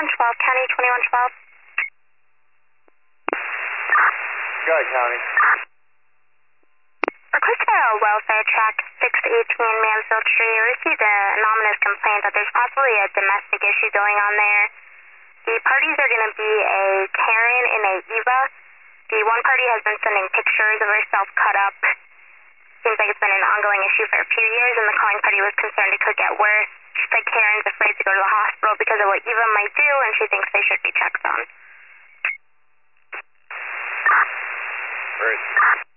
2112, County 2112. Go ahead, County. Request for a welfare track 618 Mansfield Street. We received an anonymous complaint that there's possibly a domestic issue going on there. The parties are going to be a Karen and a Eva. The one party has been sending pictures of herself cut up. Seems like it's been an ongoing issue for a few years, and the calling party was concerned it could get worse. She said Karen's afraid to go to the hospital because of what Eva might do, and she thinks they should be checked on. Great.